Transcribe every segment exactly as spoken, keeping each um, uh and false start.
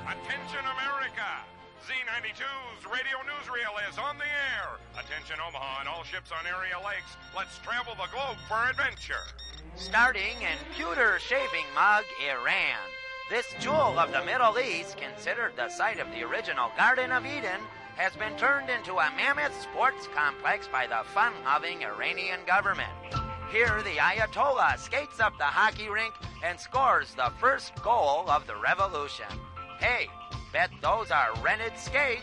Attention, America! Z ninety-two's radio newsreel is on the air. Attention, Omaha and all ships on area lakes. Let's travel the globe for adventure. Starting in pewter shaving mug, Iran. This jewel of the Middle East, considered the site of the original Garden of Eden, has been turned into a mammoth sports complex by the fun-loving Iranian government. Here, the Ayatollah skates up the hockey rink and scores the first goal of the revolution. Hey, bet those are rented skates.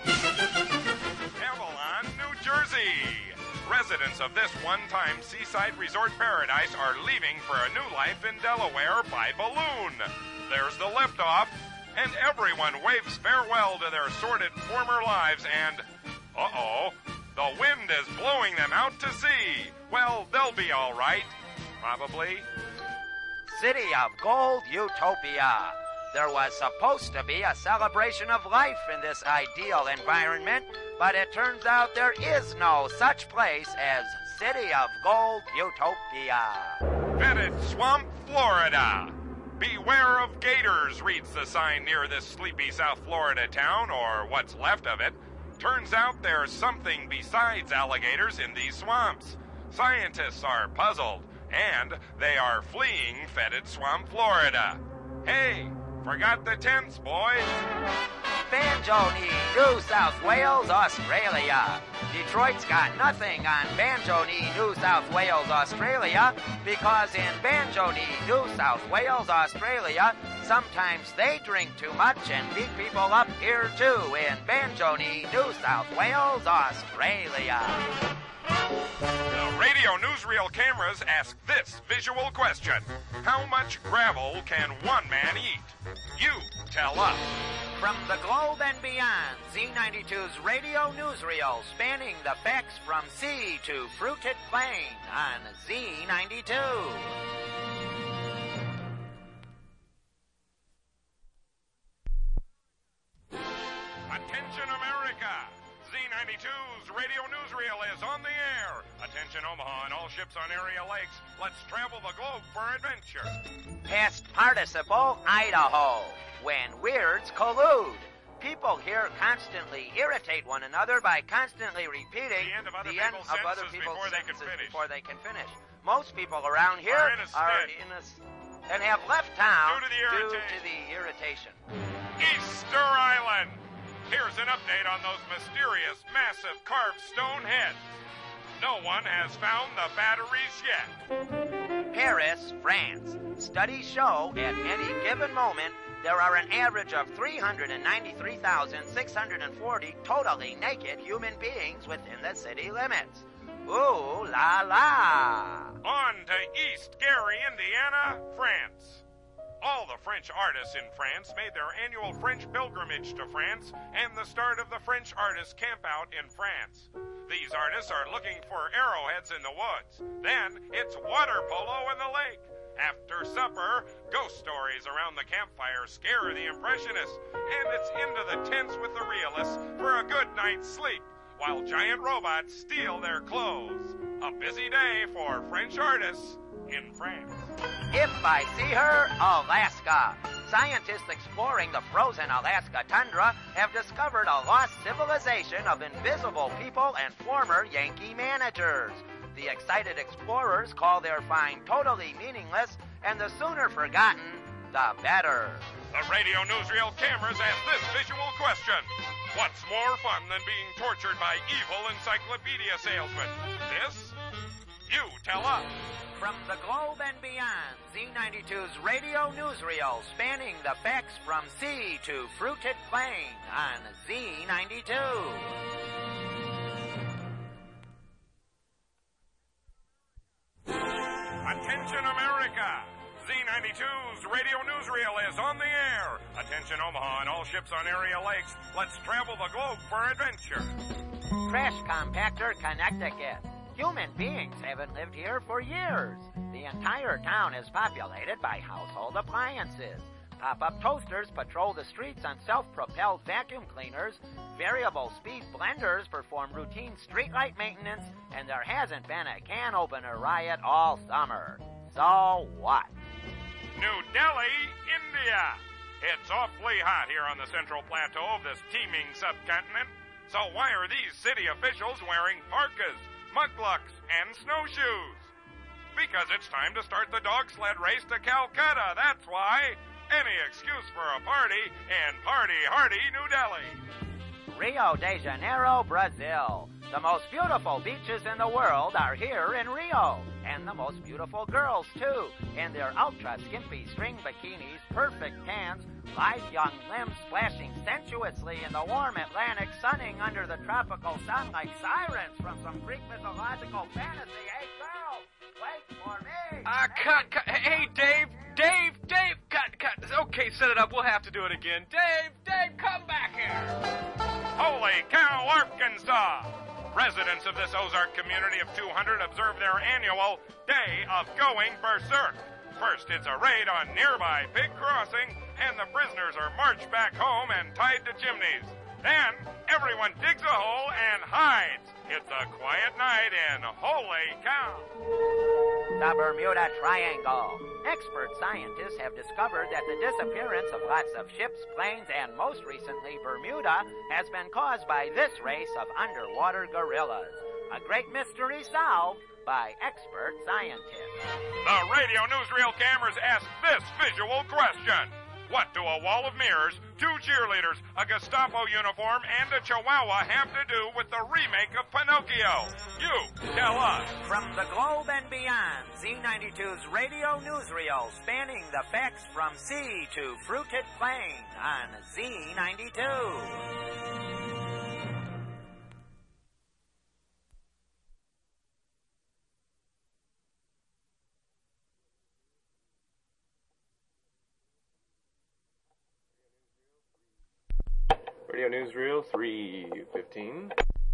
Avalon, New Jersey. Residents of this one-time seaside resort paradise are leaving for a new life in Delaware by balloon. There's the liftoff, and everyone waves farewell to their sordid former lives, and, uh-oh, the wind is blowing them out to sea. Well, they'll be all right, probably. City of Gold, Utopia. There was supposed to be a celebration of life in this ideal environment, but it turns out there is no such place as City of Gold, Utopia. Fetid Swamp, Florida. Beware of gators, reads the sign near this sleepy South Florida town, or what's left of it. Turns out there's something besides alligators in these swamps. Scientists are puzzled, and they are fleeing Fetid Swamp, Florida. Hey, forgot the tents, boys. Banjoni, New South Wales, Australia. Detroit's got nothing on Banjoni, New South Wales, Australia, because in Banjoni, New South Wales, Australia, sometimes they drink too much and beat people up here too in Banjoni, New South Wales, Australia. The radio newsreel cameras ask this visual question. How much gravel can one man eat? You tell us. From the globe and beyond, Z ninety-two's radio newsreel spanning the facts from sea to fruited plain on Z ninety-two. Attention, America! Z ninety-two's radio newsreel is on the air. Attention, Omaha and all ships on area lakes. Let's travel the globe for adventure. Past participle, Idaho. When weirds collude. People here constantly irritate one another by constantly repeating the end of other the people's end of other sentences people's before they can sentences finish. before they can finish. Most people around here Are in a are stitch. in a s- and have left town Due to the due irritation. to the irritation. Easter Island! Here's an update on those mysterious, massive carved stone heads. No one has found the batteries yet. Paris, France. Studies show at any given moment there are an average of three hundred ninety-three thousand six hundred forty totally naked human beings within the city limits. Ooh la la! On to East Gary, Indiana, France. All the French artists in France made their annual French pilgrimage to France and the start of the French Artists Campout in France. These artists are looking for arrowheads in the woods. Then it's water polo in the lake. After supper, ghost stories around the campfire scare the impressionists, and it's into the tents with the realists for a good night's sleep, while giant robots steal their clothes. A busy day for French artists in France. If I see her, Alaska. Scientists exploring the frozen Alaska tundra have discovered a lost civilization of invisible people and former Yankee managers. The excited explorers call their find totally meaningless, and the sooner forgotten, the better. The radio newsreel cameras ask this visual question. What's more fun than being tortured by evil encyclopedia salesmen? This? You tell us. From the globe and beyond, Z ninety-two's radio newsreel spanning the facts from sea to fruited plain on Z ninety-two. Attention, America! Z ninety-two's radio newsreel is on the air. Attention, Omaha and all ships on area lakes. Let's travel the globe for adventure. Trash compactor, Connecticut. Human beings haven't lived here for years. The entire town is populated by household appliances. Pop-up toasters patrol the streets on self-propelled vacuum cleaners. Variable speed blenders perform routine streetlight maintenance, and there hasn't been a can opener riot all summer. So what? New Delhi, India. It's awfully hot here on the central plateau of this teeming subcontinent. So why are these city officials wearing parkas, muglucks, and snowshoes? Because it's time to start the dog sled race to Calcutta, that's why. Any excuse for a party in Party Hardy, New Delhi. Rio de Janeiro, Brazil. The most beautiful beaches in the world are here in Rio. And the most beautiful girls, too, in their ultra-skimpy string bikinis, perfect tans, lithe young limbs splashing sensuously in the warm Atlantic, sunning under the tropical sun like sirens from some Greek mythological fantasy. Hey, girl, wait for me. Ah, uh, cut, cut. Hey, Dave, Dave, Dave, cut, cut. Okay, set it up. We'll have to do it again. Dave, Dave, come back here. Holy cow, Arkansas! Residents of this Ozark community of two hundred observe their annual Day of Going Berserk. First, it's a raid on nearby Pig Crossing, and the prisoners are marched back home and tied to chimneys. Then, everyone digs a hole and hides. It's a quiet night in Holy Cow. The Bermuda Triangle. Expert scientists have discovered that the disappearance of lots of ships, planes, and most recently Bermuda has been caused by this race of underwater gorillas. A great mystery solved by expert scientists. The radio newsreel cameras ask this visual question. What do a wall of mirrors, two cheerleaders, a Gestapo uniform, and a Chihuahua have to do with the remake of Pinocchio? You tell us. From the globe and beyond, Z ninety-two's radio newsreel spanning the facts from sea to fruited plain on Z ninety-two. Radio Newsreel three fifteen.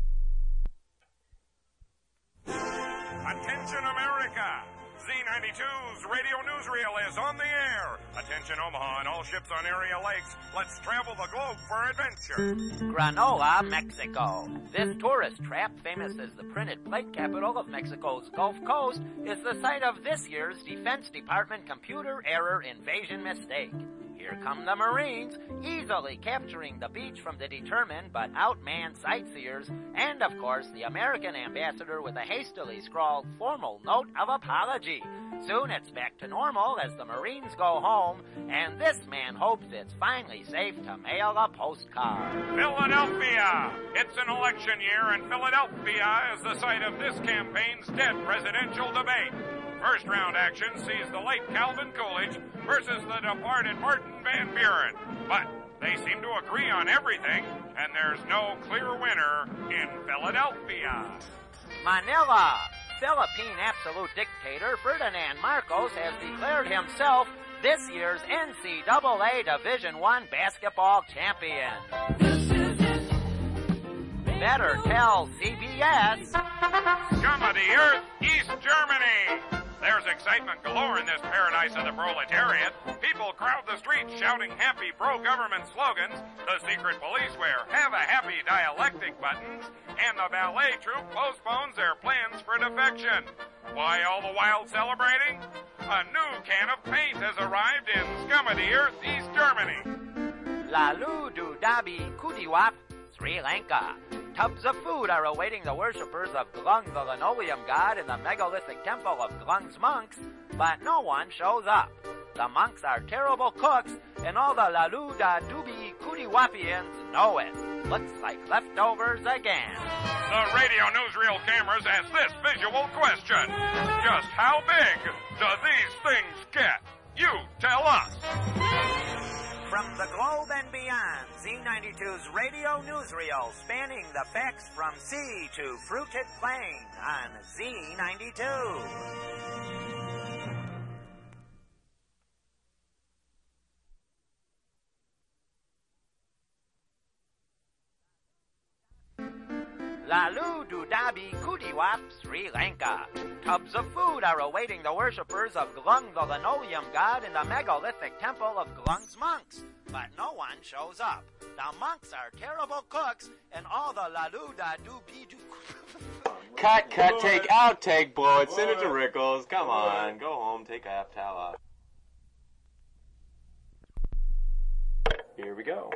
Attention, America! Z ninety-two's radio newsreel is on the air. Attention, Omaha and all ships on area lakes. Let's travel the globe for adventure. Granola, Mexico. This tourist trap, famous as the printed plate capital of Mexico's Gulf Coast, is the site of this year's Defense Department computer error invasion mistake. Here come the Marines, easily capturing the beach from the determined but outmanned sightseers, and of course the American ambassador with a hastily scrawled formal note of apology. Soon it's back to normal as the Marines go home, and this man hopes it's finally safe to mail a postcard. Philadelphia! It's an election year, and Philadelphia is the site of this campaign's dead presidential debate. First round action sees the late Calvin Coolidge versus the departed Martin Van Buren. But they seem to agree on everything, and there's no clear winner in Philadelphia. Manila. Philippine absolute dictator Ferdinand Marcos has declared himself this year's N C double A Division One basketball champion. Better tell C B S. Scum of the earth, East Germany. There's excitement galore in this paradise of the proletariat. People crowd the streets shouting happy pro-government slogans. The secret police wear have a happy dialectic buttons. And the ballet troupe postpones their plans for defection. Why all the while celebrating? A new can of paint has arrived in Scum of the Earth, East Germany. Lalu Dudabi Kudiwap, Sri Lanka. Tubs of food are awaiting the worshippers of Glung, the linoleum god, in the megalithic temple of Glung's monks, but no one shows up. The monks are terrible cooks, and all the Lalu Da Dubi Kudiwapians know it. Looks like leftovers again. The radio newsreel cameras ask this visual question. Just how big do these things get? You tell us. From the globe and beyond, Z ninety-two's radio newsreel spanning the facts from sea to fruited plain on Z ninety-two. Lalu Dudabi Kudiwap, Sri Lanka. Tubs of food are awaiting the worshippers of Glung, the linoleum god, in the megalithic temple of Glung's monks, but no one shows up. The monks are terrible cooks, and all the Lalu Da Dubi Du... Cut, cut, take out, take, blow it, send it to Rickles. Come on, go home, take a half towel off. Here we go.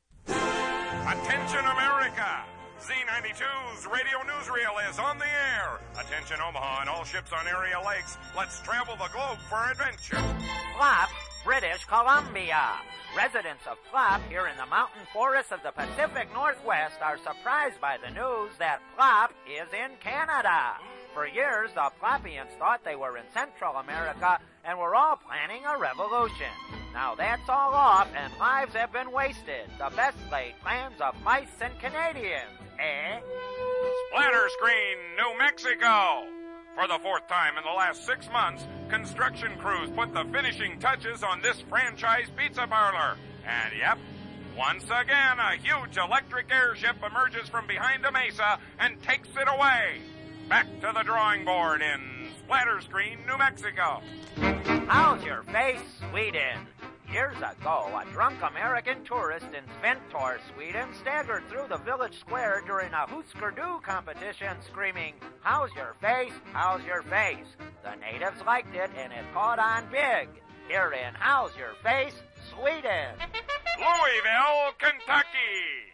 Attention, America! Z ninety-two's radio newsreel is on the air. Attention, Omaha and all ships on area lakes. Let's travel the globe for adventure. Plop, British Columbia. Residents of Plop here in the mountain forests of the Pacific Northwest are surprised by the news that Plop is in Canada. For years, the Plopians thought they were in Central America and were all planning a revolution. Now that's all off and lives have been wasted. The best laid plans of mice and Canadians, eh? Splatter Screen, New Mexico. For the fourth time in the last six months, construction crews put the finishing touches on this franchise pizza parlor. And yep, once again, a huge electric airship emerges from behind a mesa and takes it away. Back to the drawing board in Splatter Screen, New Mexico. How's your face, Sweden? Years ago, a drunk American tourist in Sventor, Sweden, staggered through the village square during a Husker-Du competition screaming, "How's your face? How's your face?" The natives liked it and it caught on big. Here in How's Your Face, Sweden. Louisville, Kentucky.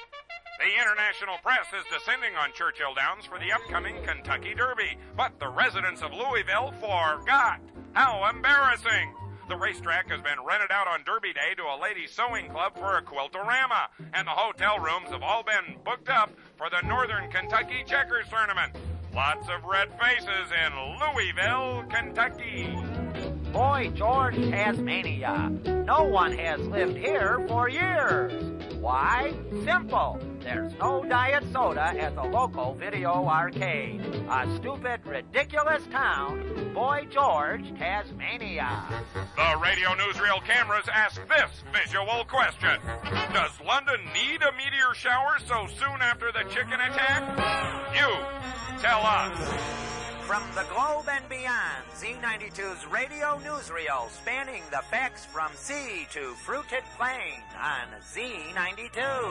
The international press is descending on Churchill Downs for the upcoming Kentucky Derby, but the residents of Louisville forgot. How embarrassing! The racetrack has been rented out on Derby Day to a ladies' sewing club for a quiltorama, and the hotel rooms have all been booked up for the Northern Kentucky Checkers Tournament. Lots of red faces in Louisville, Kentucky. Boy George, Tasmania. No one has lived here for years. Why? Simple. There's no diet soda at the local video arcade. A stupid, ridiculous town, Boy George, Tasmania. The radio newsreel cameras ask this visual question. Does London need a meteor shower so soon after the chicken attack? You tell us. From the globe and beyond, Z ninety-two's radio newsreel spanning the facts from sea to fruited plain on Z ninety-two.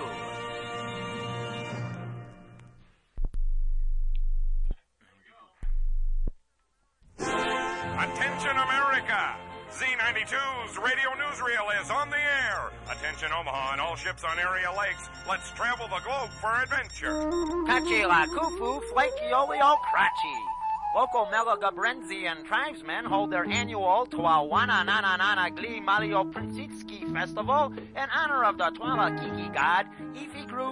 Attention, America! Z ninety-two's radio newsreel is on the air. Attention, Omaha and all ships on area lakes. Let's travel the globe for adventure. Kachila Kufu Flakeolio Krachi. Local Melagabrenzian tribesmen hold their annual Twawanananana Gli Malio Prinsitsky Festival in honor of the Twala Kiki god, Ifikru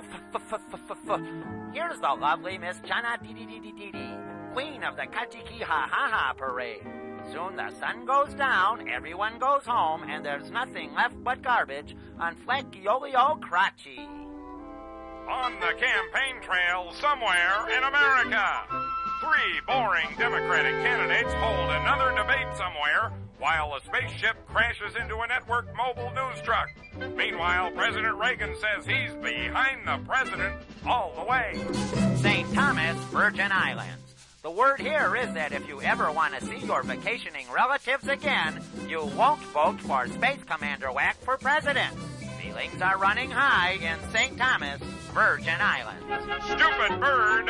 F. Here's the lovely Miss Chana Didi, queen of the Kachiki Ha Ha Ha parade. Soon the sun goes down, everyone goes home, and there's nothing left but garbage on Flakeolio Krachi. On the campaign trail somewhere in America. Three boring Democratic candidates hold another debate somewhere while a spaceship crashes into a network mobile news truck. Meanwhile, President Reagan says he's behind the president all the way. Saint Thomas, Virgin Islands. The word here is that if you ever want to see your vacationing relatives again, you won't vote for Space Commander Whack for president. Feelings are running high in Saint Thomas, Virgin Islands. Stupid Bird,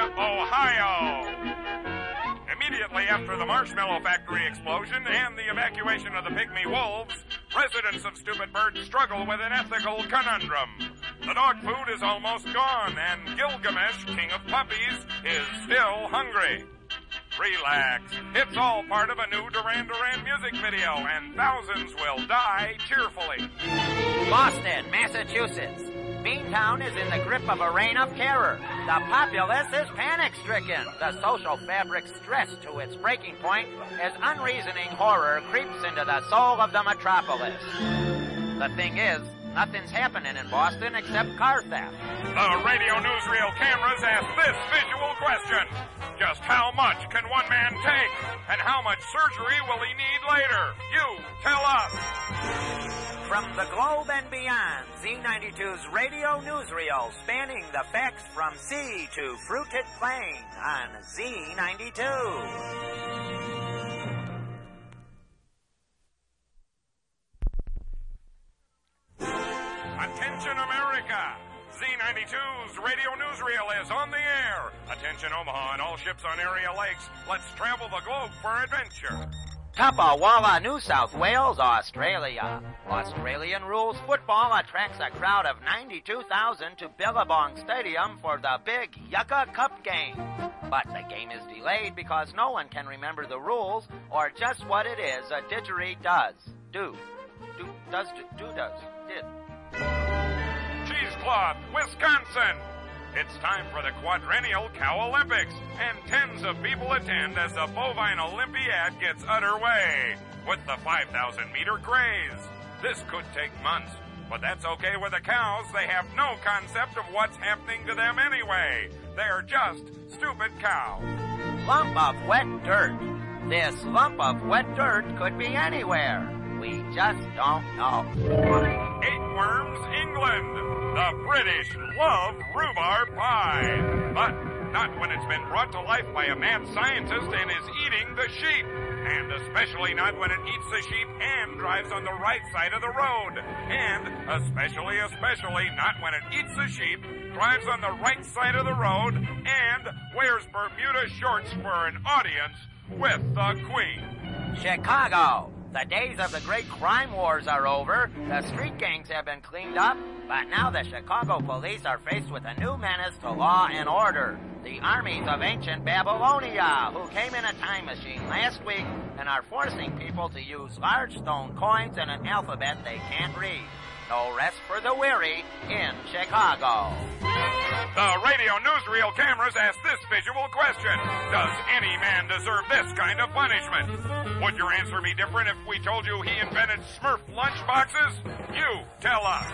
Ohio. Immediately after the Marshmallow Factory explosion and the evacuation of the Pygmy Wolves, residents of Stupid Bird struggle with an ethical conundrum. The dog food is almost gone, and Gilgamesh, king of puppies, is still hungry. Relax. It's all part of a new Duran Duran music video, and thousands will die cheerfully. Boston, Massachusetts. Beantown is in the grip of a reign of terror. The populace is panic-stricken. The social fabric stressed to its breaking point as unreasoning horror creeps into the soul of the metropolis. The thing is, nothing's happening in Boston except car theft. The radio newsreel cameras ask this visual question. Just how much can one man take? And how much surgery will he need later? You tell us. From the globe and beyond, Z ninety-two's radio newsreel spanning the facts from sea to fruited plain on Z ninety-two. Attention, America! Z ninety-two's radio newsreel is on the air. Attention, Omaha and all ships on area lakes. Let's travel the globe for adventure. Tapawalla, New South Wales, Australia. Australian rules football attracts a crowd of ninety-two thousand to Billabong Stadium for the big Yucca Cup game. But the game is delayed because no one can remember the rules or just what it is a didgeridoo does. Do. Do. Does. Do. Do does. Did. Cheesecloth, Wisconsin. It's time for the quadrennial Cow Olympics, and tens of people attend as the Bovine Olympiad gets underway with the five thousand meter craze. This could take months, but that's okay with the cows. They have no concept of what's happening to them anyway. They're just stupid cows. Lump of wet dirt. This lump of wet dirt could be anywhere. We just don't know. Eight Worms, England. The British love rhubarb pie, but not when it's been brought to life by a mad scientist and is eating the sheep. And especially not when it eats the sheep and drives on the right side of the road. And especially, especially not when it eats the sheep, drives on the right side of the road, and wears Bermuda shorts for an audience with the Queen. Chicago. The days of the great crime wars are over. The street gangs have been cleaned up, but now the Chicago police are faced with a new menace to law and order. The armies of ancient Babylonia, who came in a time machine last week and are forcing people to use large stone coins and an alphabet they can't read. No rest for the weary in Chicago. The radio newsreel cameras ask this visual question. Does any man deserve this kind of punishment? Would your answer be different if we told you he invented Smurf lunchboxes? You tell us.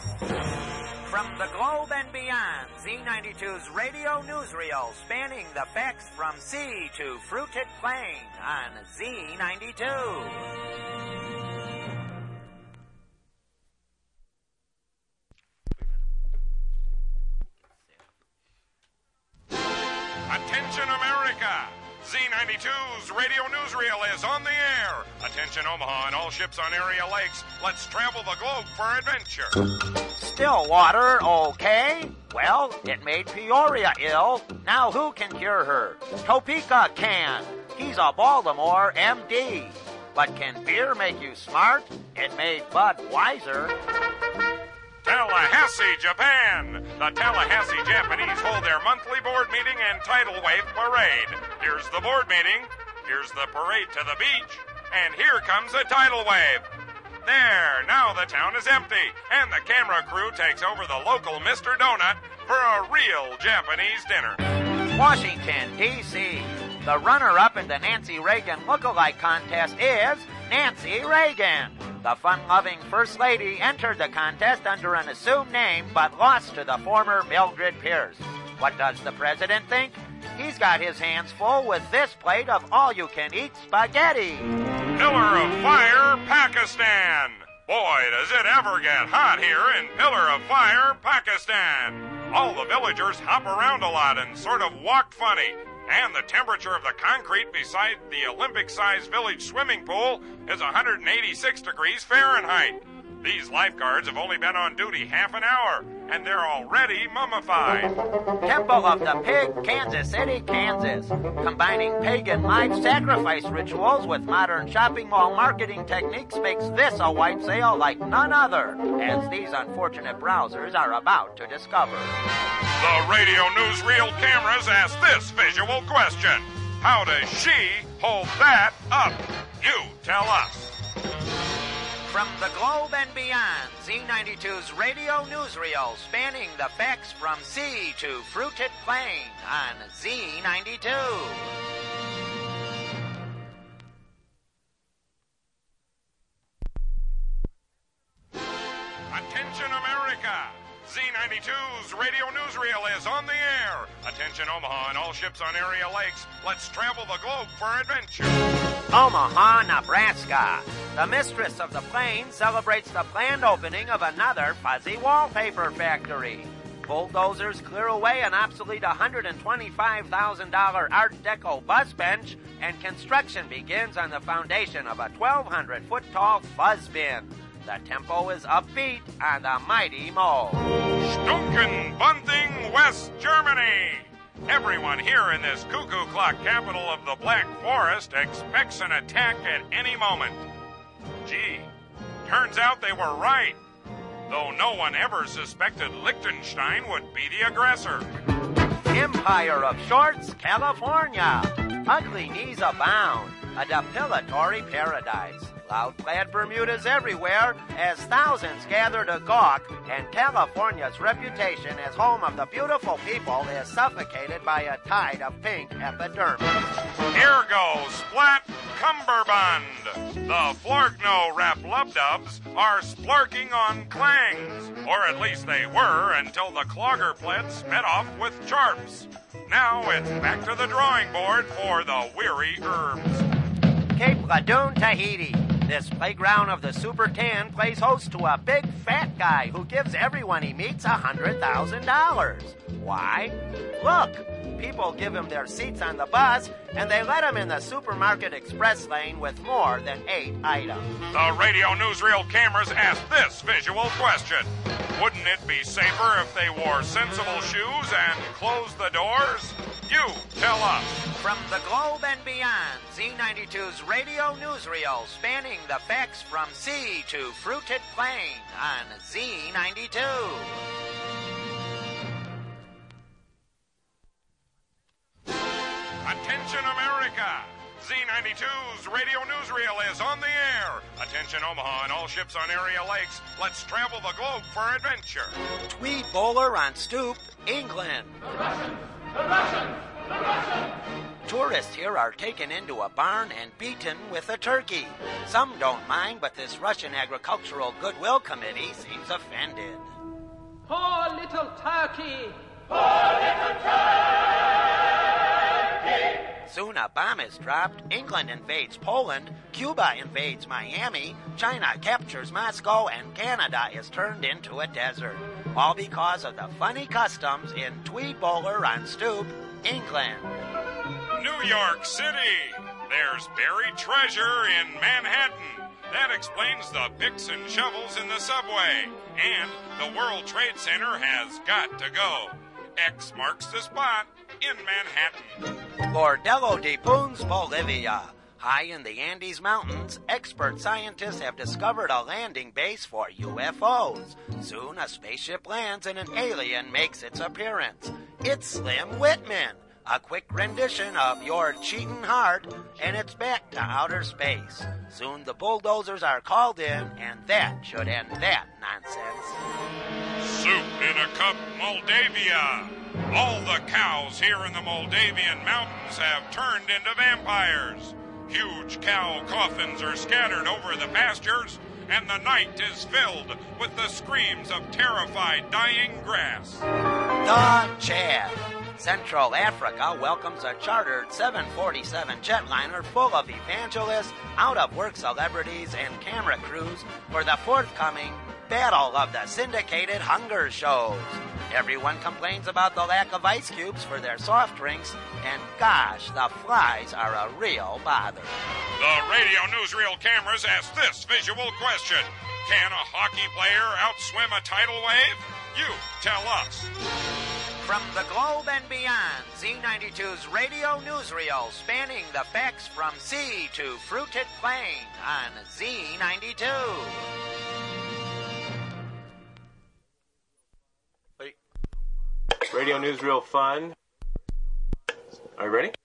From the globe and beyond, Z ninety-two's radio newsreel spanning the facts from sea to fruited plain on Z ninety-two. Attention, America! Z ninety-two's radio newsreel is on the air. Attention, Omaha and all ships on area lakes. Let's travel the globe for adventure. Stillwater, okay? Well, it made Peoria ill. Now who can cure her? Topeka can. He's a Baltimore M D. But can beer make you smart? It made Bud wiser. Tallahassee, Japan. The Tallahassee Japanese hold their monthly board meeting and tidal wave parade. Here's the board meeting. Here's the parade to the beach. And here comes a tidal wave. There, now the town is empty, and the camera crew takes over the local Mister Donut for a real Japanese dinner. Washington, D C The runner-up in the Nancy Reagan look-alike contest is Nancy Reagan. The fun-loving First Lady entered the contest under an assumed name but lost to the former Mildred Pierce. What does the president think? He's got his hands full with this plate of all-you-can-eat spaghetti. Pillar of Fire, Pakistan. Boy, does it ever get hot here in Pillar of Fire, Pakistan. All the villagers hop around a lot and sort of walk funny. And the temperature of the concrete beside the Olympic-sized village swimming pool is one hundred eighty-six degrees Fahrenheit. These lifeguards have only been on duty half an hour, and they're already mummified. Temple of the Pig, Kansas City, Kansas. Combining pagan life sacrifice rituals with modern shopping mall marketing techniques makes this a white sale like none other, as these unfortunate browsers are about to discover. The radio newsreel cameras ask this visual question. How does she hold that up? You tell us. From the globe and beyond, Z ninety-two's radio newsreel spanning the facts from sea to fruited plain on Z ninety-two. Attention, America! Z ninety-two's radio newsreel is on the air. Attention, Omaha and all ships on area lakes. Let's travel the globe for adventure. Omaha, Nebraska. The mistress of the plains celebrates the planned opening of another fuzzy wallpaper factory. Bulldozers clear away an obsolete one hundred twenty-five thousand dollars Art Deco bus bench, and construction begins on the foundation of a twelve hundred foot tall fuzz bin. The tempo is upbeat on the mighty Mo. Stunken Bunting, West Germany. Everyone here in this cuckoo clock capital of the Black Forest expects an attack at any moment. Gee, turns out they were right, though no one ever suspected Liechtenstein would be the aggressor. Empire of Shorts, California. Ugly knees abound. A depilatory paradise. Loud-clad Bermudas everywhere as thousands gather to gawk, and California's reputation as home of the beautiful people is suffocated by a tide of pink epidermis. Here goes Splat Cumberbund. The Florgno Rap Lubdubs are splurking on clangs, or at least they were until the Cloggerplets met off with Charps. Now it's back to the drawing board for the weary herbs. Cape Ladoon, Tahiti. This playground of the Super Ten plays host to a big fat guy who gives everyone he meets one hundred thousand dollars. Why? Look, people give him their seats on the bus, and they let him in the supermarket express lane with more than eight items. The radio newsreel cameras ask this visual question. Wouldn't it be safer if they wore sensible shoes and closed the doors? You tell us. From the globe and beyond, Z ninety-two's radio newsreel spanning the facts from sea to fruited plain on Z ninety-two. Attention, America! Z ninety-two's radio newsreel is on the air. Attention, Omaha and all ships on area lakes. Let's travel the globe for adventure. Tweed bowler on stoop, England. The Russians! The Russians! The Russians! Tourists here are taken into a barn and beaten with a turkey. Some don't mind, but this Russian Agricultural Goodwill Committee seems offended. Poor little turkey! Poor little turkey! Soon a bomb is dropped, England invades Poland, Cuba invades Miami, China captures Moscow, and Canada is turned into a desert. All because of the funny customs in Tweed bowler on stoop, England. New York City. There's buried treasure in Manhattan. That explains the picks and shovels in the subway. And the World Trade Center has got to go. X marks the spot in Manhattan. Bordello de Puns, Bolivia. High in the Andes Mountains, expert scientists have discovered a landing base for U F Os. Soon a spaceship lands and an alien makes its appearance. It's Slim Whitman. A quick rendition of Your Cheatin' Heart, and it's back to outer space. Soon the bulldozers are called in, and that should end that nonsense. Soup in a cup, Moldavia. All the cows here in the Moldavian mountains have turned into vampires. Huge cow coffins are scattered over the pastures, and the night is filled with the screams of terrified dying grass. The Chad. Central Africa welcomes a chartered seven forty-seven jetliner full of evangelists, out-of-work celebrities, and camera crews for the forthcoming Battle of the Syndicated Hunger Shows. Everyone complains about the lack of ice cubes for their soft drinks, and gosh, the flies are a real bother. The radio newsreel cameras ask this visual question. Can a hockey player outswim a tidal wave? You tell us. From the globe and beyond, Z ninety-two's radio newsreel spanning the facts from sea to fruited plain on Z ninety-two. Radio newsreel fun. Are you ready?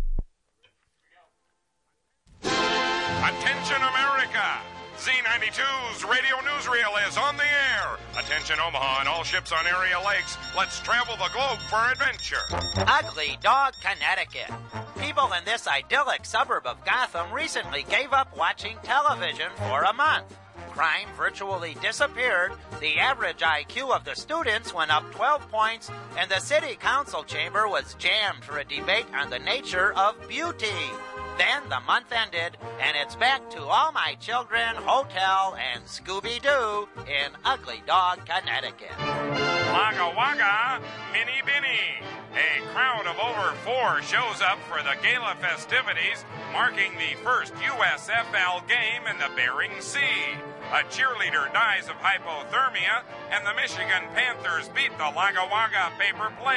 Attention, America! Z ninety-two's radio newsreel is on the air. Attention, Omaha and all ships on area lakes. Let's travel the globe for adventure. Ugly Dog, Connecticut. People in this idyllic suburb of Gotham recently gave up watching television for a month. Crime virtually disappeared, the average I Q of the students went up twelve points, and the city council chamber was jammed for a debate on the nature of beauty. Then the month ended, and it's back to All My Children, Hotel, and Scooby-Doo in Ugly Dog, Connecticut. Wagga Wagga, Minnie Binny. A crowd of over four shows up for the gala festivities, marking the first U S F L game in the Bering Sea. A cheerleader dies of hypothermia, and the Michigan Panthers beat the Wagga Wagga Paper Plates.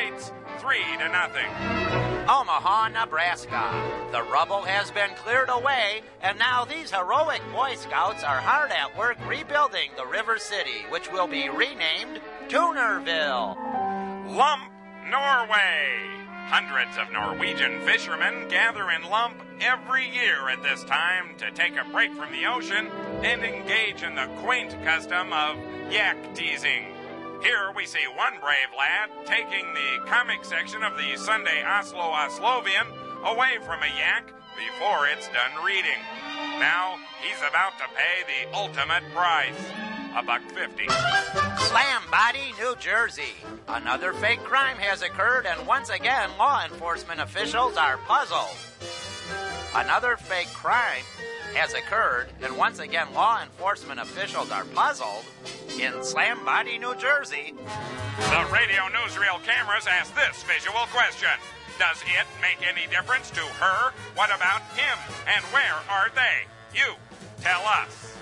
three to nothing. Omaha, Nebraska. The rubble has been cleared away, and now these heroic Boy Scouts are hard at work rebuilding the River City, which will be renamed Tunerville. Lump, Norway. Hundreds of Norwegian fishermen gather in Lump every year at this time to take a break from the ocean and engage in the quaint custom of yak teasing. Here we see one brave lad taking the comic section of the Sunday Oslo Oslovian away from a yak before it's done reading. Now he's about to pay the ultimate price, a buck fifty. Slam Body, New Jersey. Another fake crime has occurred, and once again, law enforcement officials are puzzled. Another fake crime has occurred, and once again, law enforcement officials are puzzled in Slam Body, New Jersey. The radio newsreel cameras ask this visual question. Does it make any difference to her? What about him? And where are they? You tell us.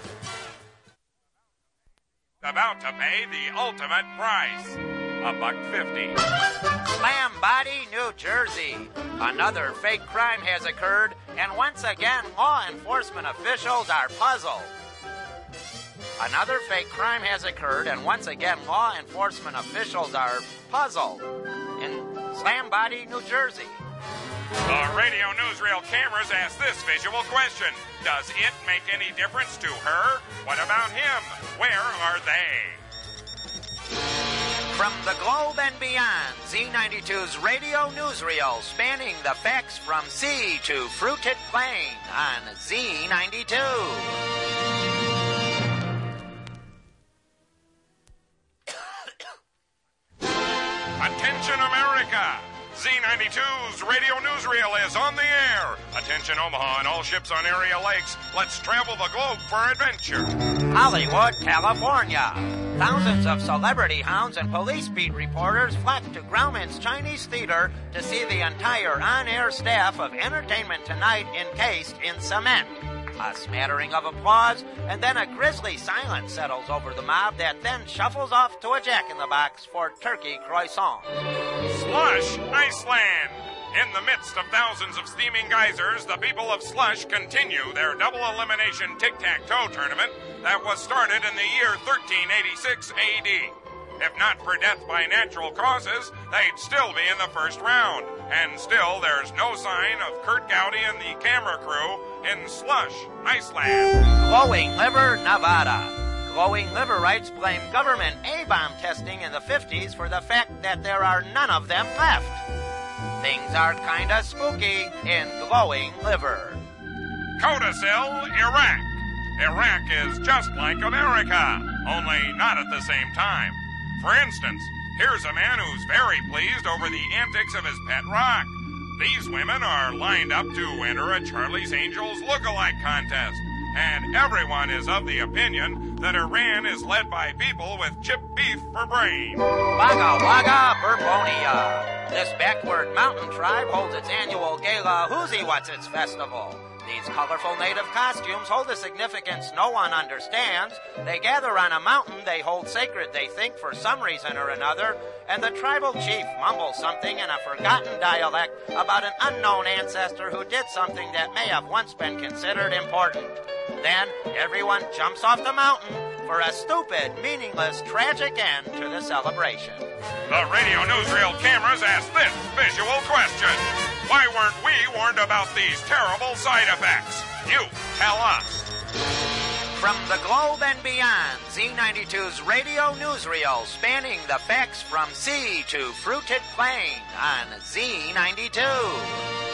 About to pay the ultimate price, a buck fifty. Slam Body, New Jersey. Another fake crime has occurred, and once again, law enforcement officials are puzzled. Another fake crime has occurred, and once again, law enforcement officials are puzzled in Slam Body, New Jersey. The radio newsreel cameras ask this visual question. Does it make any difference to her? What about him? Where are they? From the globe and beyond, Z ninety-two's radio newsreel spanning the facts from sea to fruited plain on Z ninety-two. Attention, America! Z ninety-two's radio newsreel is on the air. Attention, Omaha and all ships on area lakes. Let's travel the globe for adventure. Hollywood, California. Thousands of celebrity hounds and police beat reporters flocked to Grauman's Chinese Theater to see the entire on-air staff of Entertainment Tonight encased in cement. A smattering of applause, and then a grisly silence settles over the mob that then shuffles off to a jack-in-the-box for turkey croissants. Slush, Iceland! In the midst of thousands of steaming geysers, the people of Slush continue their double-elimination tic-tac-toe tournament that was started in the year thirteen eighty-six A D. If not for death by natural causes, they'd still be in the first round. And still, there's no sign of Kurt Gowdy and the camera crew in Slush, Iceland. Glowing Liver, Nevada. Glowing Liver rights blame government A-bomb testing in the fifties for the fact that there are none of them left. Things are kinda spooky in Glowing Liver. Codicil, Iraq. Iraq is just like America, only not at the same time. For instance, here's a man who's very pleased over the antics of his pet rock. These women are lined up to enter a Charlie's Angels look-alike contest, and everyone is of the opinion that Iran is led by people with chipped beef for brain. Wagga Wagga, Burbonia. This backward mountain tribe holds its annual gala Whoozy What's Its festival. These colorful native costumes hold a significance no one understands. They gather on a mountain they hold sacred, they think, for some reason or another, and the tribal chief mumbles something in a forgotten dialect about an unknown ancestor who did something that may have once been considered important. Then everyone jumps off the mountain for a stupid, meaningless, tragic end to the celebration. The radio newsreel cameras ask this visual question. Why weren't we warned about these terrible side effects? You tell us. From the globe and beyond, Z ninety-two's radio newsreel spanning the facts from sea to fruited plain on Z ninety-two.